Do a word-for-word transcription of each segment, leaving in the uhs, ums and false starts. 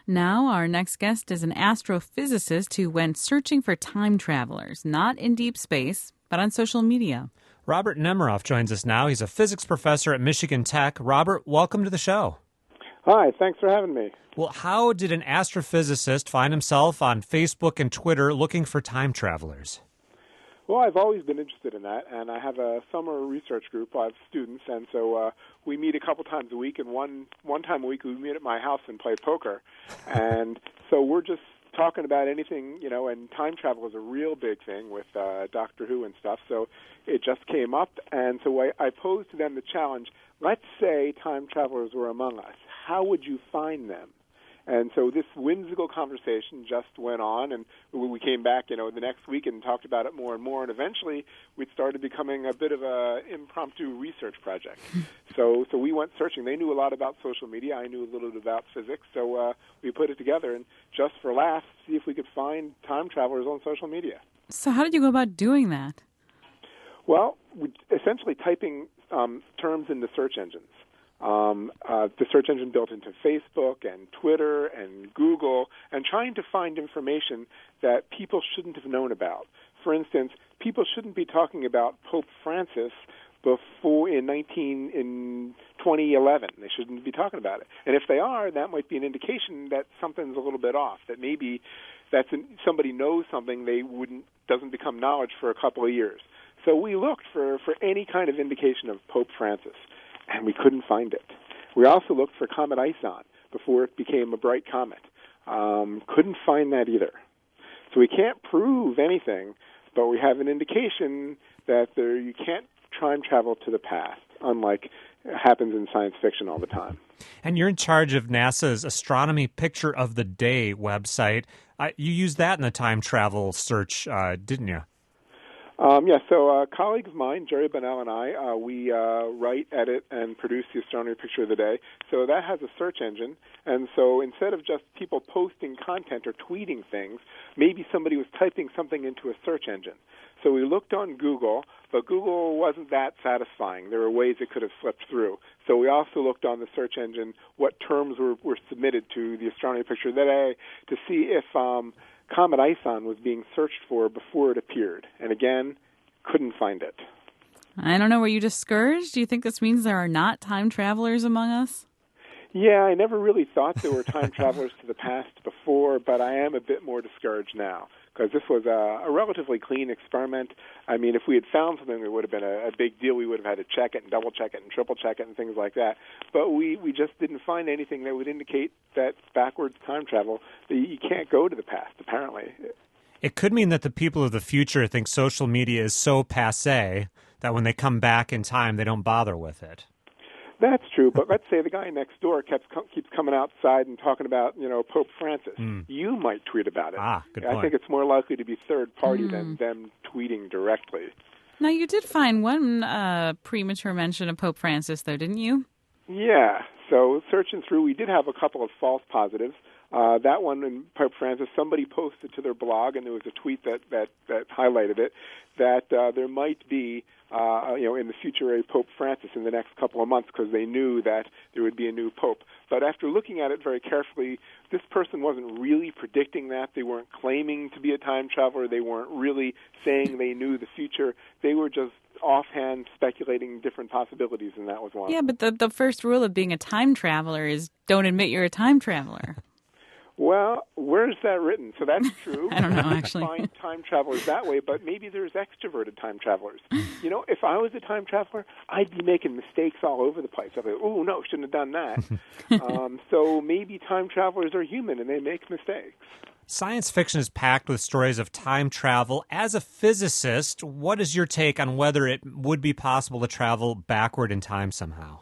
Now, our next guest is an astrophysicist who went searching for time travelers, not in deep space, but on social media. Robert Nemiroff joins us now. He's a physics professor at Michigan Tech. Robert, welcome to the show. Hi, thanks for having me. Well, how did an astrophysicist find himself on Facebook and Twitter looking for time travelers? Well, I've always been interested in that, and I have a summer research group. I have students, and so uh, we meet a couple times a week, and one one time a week we meet at my house and play poker. And so we're just talking about anything, you know, and time travel is a real big thing with uh, Doctor Who and stuff. So it just came up, and so I, I posed to them the challenge, let's say time travelers were among us. How would you find them? And so this whimsical conversation just went on, and we came back, you know, the next week and talked about it more and more, and eventually we started becoming a bit of a impromptu research project. so so we went searching. They knew a lot about social media. I knew a little bit about physics, so uh, we put it together, and just for laughs, see if we could find time travelers on social media. So how did you go about doing that? Well, we essentially typing um, terms into search engines. Um, uh, the search engine built into Facebook and Twitter and Google, and trying to find information that people shouldn't have known about. For instance, people shouldn't be talking about Pope Francis before in nineteen in twenty eleven. They shouldn't be talking about it. And if they are, that might be an indication that something's a little bit off. That maybe that's an, somebody knows something they wouldn't doesn't become knowledge for a couple of years. So we looked for for any kind of indication of Pope Francis, and we couldn't find it. We also looked for Comet Ison before it became a bright comet. Um, couldn't find that either. So we can't prove anything, but we have an indication that there you can't time travel to the past, unlike it happens in science fiction all the time. And you're in charge of NASA's Astronomy Picture of the Day website. Uh, you used that in the time travel search, uh, didn't you? Um, yeah, so a colleague of mine, Jerry Bonnell, and I, uh, we uh, write, edit, and produce the Astronomy Picture of the Day. So that has a search engine, and so instead of just people posting content or tweeting things, maybe somebody was typing something into a search engine. So we looked on Google, but Google wasn't that satisfying. There were ways it could have slipped through. So we also looked on the search engine what terms were, were submitted to the Astronomy Picture of the Day to see if um, Comet Ison was being searched for before it appeared. And again, couldn't find it. I don't know. Were you discouraged? Do you think this means there are not time travelers among us? Yeah, I never really thought there were time travelers to the past before, but I am a bit more discouraged now because this was a, a relatively clean experiment. I mean, if we had found something, it would have been a, a big deal. We would have had to check it and double-check it and triple-check it and things like that. But we, we just didn't find anything that would indicate that backwards time travel, that you can't go to the past, apparently. It could mean that the people of the future think social media is so passé that when they come back in time, they don't bother with it. That's true, but let's say the guy next door keeps keeps coming outside and talking about, you know, Pope Francis. Mm. You might tweet about it. Ah, good I point. think it's more likely to be third party mm. than them tweeting directly. Now, you did find one uh, premature mention of Pope Francis, though, didn't you? Yeah. So searching through, we did have a couple of false positives. Uh, that one in Pope Francis, somebody posted to their blog, and there was a tweet that, that, that highlighted it, that uh, there might be, uh, you know, in the future a Pope Francis in the next couple of months because they knew that there would be a new pope. But after looking at it very carefully, this person wasn't really predicting that. They weren't claiming to be a time traveler. They weren't really saying they knew the future. They were just offhand speculating different possibilities, and that was one. Yeah, but the, the first rule of being a time traveler is don't admit you're a time traveler. Well, where's that written? So that's true. I don't know, actually. Find time travelers that way, but maybe there's extroverted time travelers. You know, if I was a time traveler, I'd be making mistakes all over the place. I'd be, oh, no, shouldn't have done that. um, so maybe time travelers are human and they make mistakes. Science fiction is packed with stories of time travel. As a physicist, what is your take on whether it would be possible to travel backward in time somehow?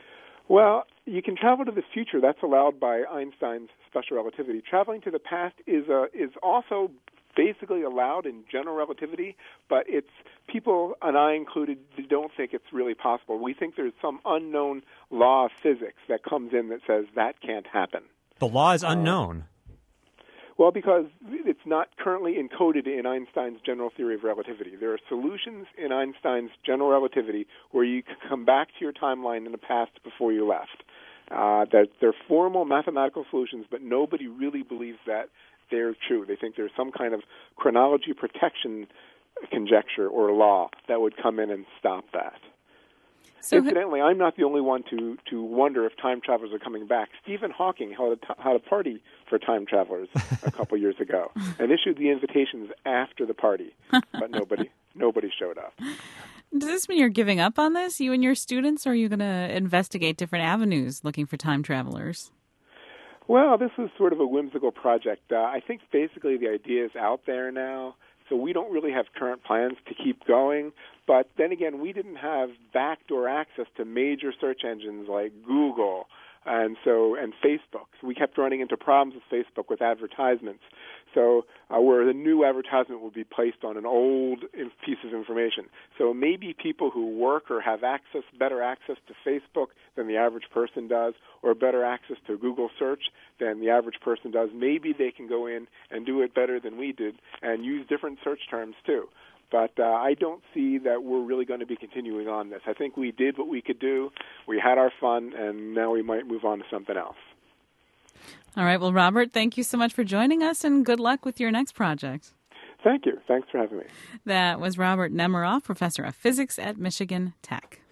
Well, you can travel to the future. That's allowed by Einstein's special relativity. Traveling to the past is uh, is also basically allowed in general relativity, but it's people, and I included, don't think it's really possible. We think there's some unknown law of physics that comes in that says that can't happen. The law is unknown. Uh, Well, because it's not currently encoded in Einstein's general theory of relativity. There are solutions in Einstein's general relativity where you can come back to your timeline in the past before you left. Uh, that they're formal mathematical solutions, but nobody really believes that they're true. They think there's some kind of chronology protection conjecture or law that would come in and stop that. So Incidentally, I'm not the only one to, to wonder if time travelers are coming back. Stephen Hawking held a, t- had a party for time travelers a couple years ago and issued the invitations after the party, but nobody nobody showed up. Does this mean you're giving up on this, you and your students, or are you going to investigate different avenues looking for time travelers? Well, this is sort of a whimsical project. Uh, I think basically the idea is out there now, so we don't really have current plans to keep going. But then again, we didn't have backdoor access to major search engines like Google and so and Facebook. So we kept running into problems with Facebook with advertisements. So uh, where the new advertisement would be placed on an old piece of information. So maybe people who work or have access, better access to Facebook than the average person does, or better access to Google search than the average person does, maybe they can go in and do it better than we did and use different search terms too. But uh, I don't see that we're really going to be continuing on this. I think we did what we could do. We had our fun, and now we might move on to something else. All right. Well, Robert, thank you so much for joining us, and good luck with your next project. Thank you. Thanks for having me. That was Robert Nemiroff, professor of physics at Michigan Tech.